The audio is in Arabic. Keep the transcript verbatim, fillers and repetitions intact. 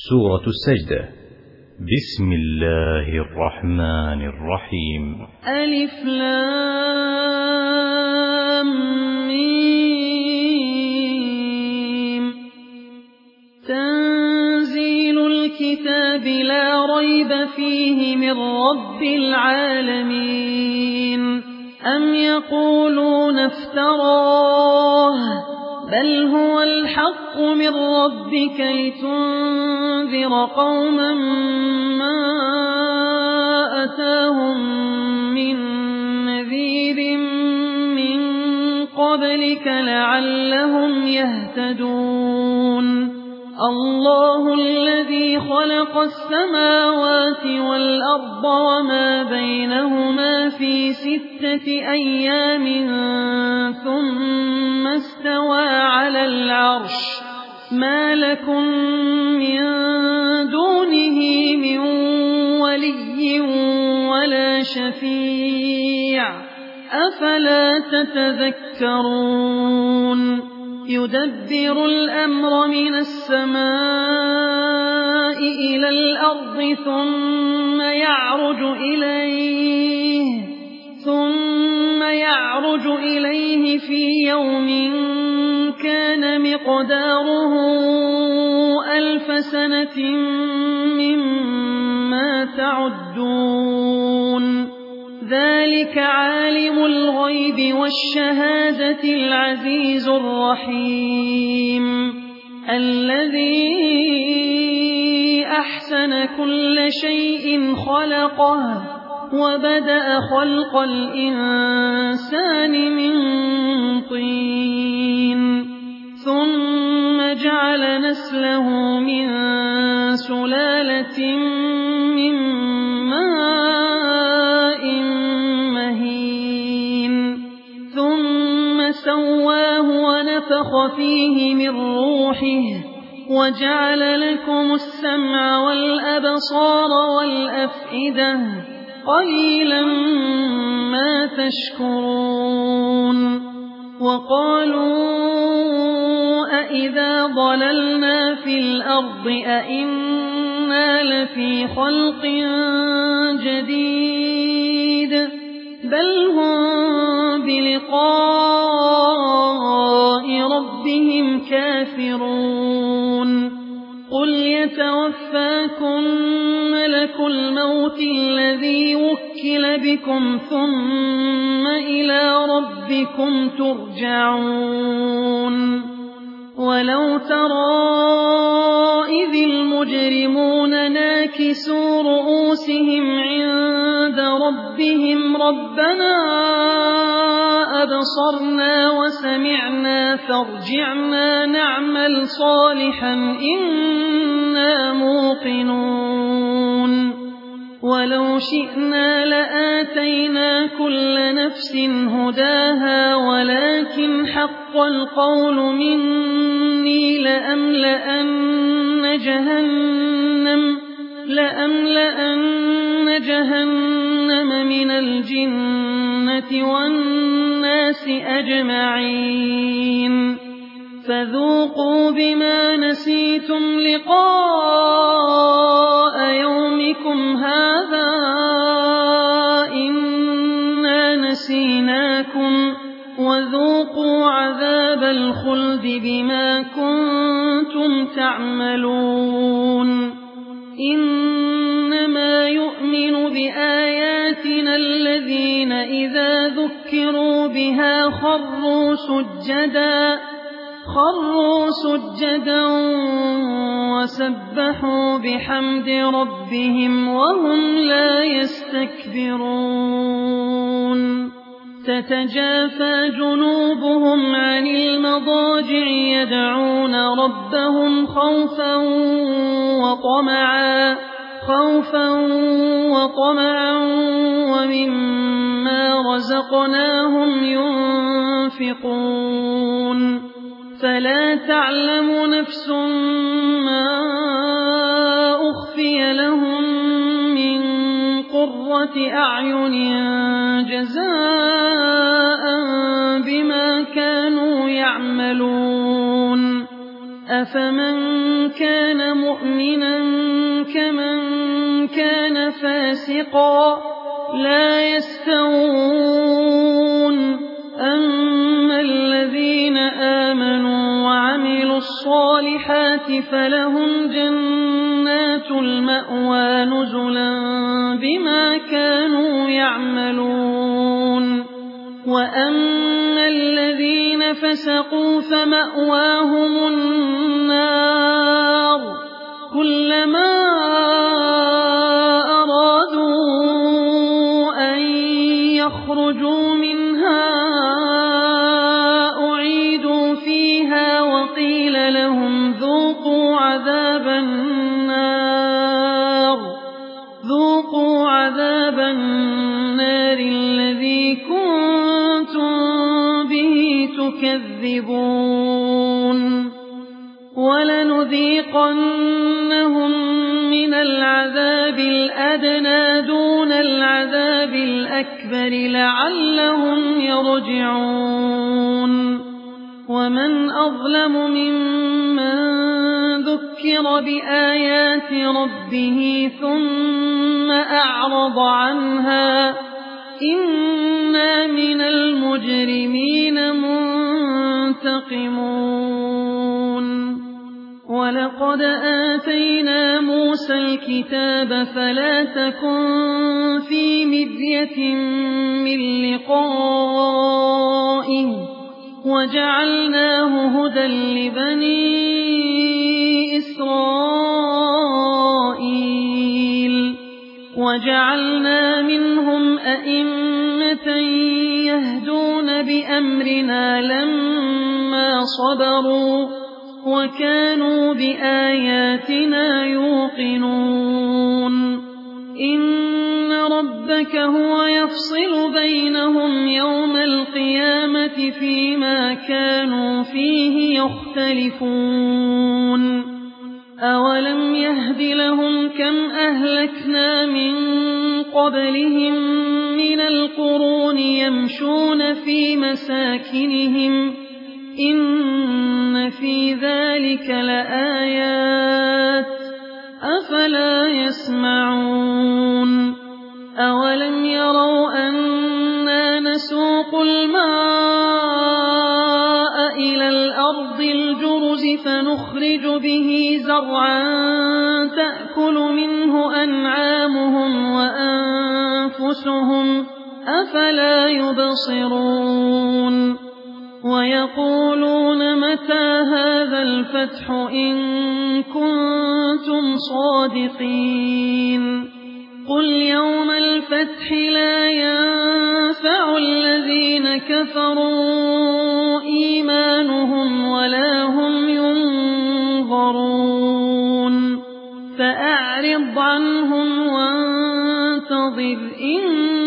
سورة السجدة. بسم الله الرحمن الرحيم. ألف لام ميم. تنزيل الكتاب لا ريب فيه من رب العالمين. أم يقولون افتراه بل هو الحق من ربك لتنذر قوما ما أتاهم من نذير من قبلك لعلهم يهتدون. الله الذي خلق السماوات والأرض وما بينهما في ستة أيام ثم استوى على العرش. ما لكم من دونه من ولي ولا شفيع أفلا تتذكرون. يدبر الأمر من السماء إلى الأرض ثم يعرج إليه ثم يعرج إليه في يوم كان مقداره ألف سنة مما تعدون. ذلك عالم الغيب والشهادة العزيز الرحيم الذي أحسن كل شيء خلقه وبدأ خلق الإنسان من طين ثم جعل نسله من سلالة من ماء مهين ثم سواه ونفخ فيه من روحه وجعل لكم السمع والأبصار والأفئدة قليلا ما تشكرون. وقالوا أإذا ضللنا في الأرض أإنا لفي خلق جديد بل هم بلقاء ربهم كافرون. قل يتوفاكم ملك الموت الذي وكل بكم ثم إلى ربكم ترجعون. ولو ترى إذ المجرمون ناكسوا رؤوسهم عند ربهم ربنا أبصرنا وسمعنا فارجعنا نعمل صالحا إنا موقنون. ولو شئنا لآتينا كل نفس هداها ولكن حق القول مني لأملأن جهنم لأملأن جهنم من الجنة والناس أجمعين. فذوقوا بما نسيتم لقاء يومكم هذا إنا نسيناكم وذوقوا عذاب الخلد بما كنتم تعملون. إنما يؤمن بآياتنا الذين إذا ذكروا بها خروا سجدا خروا سجدا وسبحوا بحمد ربهم وهم لا يستكبرون. تتجافى جنوبهم عن المضاجع يدعون ربهم خوفا وطمعا خوفا وطمعا ومما رزقناهم ينفقون. فلا تعلم نفس ما أخفي لهم من قرة أعين جزاء بما كانوا يعملون. أفمن كان مؤمنا كمن كان فاسقا لا يستوون أما الذين آمنوا وعملوا الصالحات فلهم جنات المأوى نزلا بما كانوا يعملون وأما الذين فسقوا فمأواهم النار كلما أرادوا أن يخرجوا منها أعيدوا فيها وقيل لهم ذوقوا عذاب النار ذوقوا عذاب النار الذي كنتم به تكذبون ولنذيقنهم من العذاب الأدنى دون العذاب الأكبر لعلهم يرجعون ومن أظلم ممن ذكر بآيات ربه ثم أعرض عنها إنا من المجرمين منتقمون ولقد آتينا موسى الكتاب فلا تكن في مرية من لقائه وجعلناه هدى لبني إسرائيل وجعلنا منهم أئمة يهدون بأمرنا لما صبروا وكانوا بآياتنا يوقنون إن ربك هو يفصل بينهم يوم القيامة فيما كانوا فيه يختلفون أولم يهد لهم كم أهلكنا من قبلهم من القرون يمشون في مساكنهم إن في ذلك لآيات أفلا يسمعون أولم يروا أنا نسوق الماء إلى الأرض الجرز فنخرج به زرعا تأكل منه أنعامهم وأنفسهم أفلا يبصرون ويقولون متى هذا الفتح إن كنتم صادقين قل يوم الفتح لا ينفع الذين كفروا إيمانهم ولا هم ينظرون فأعرض عنهم وانتظر إن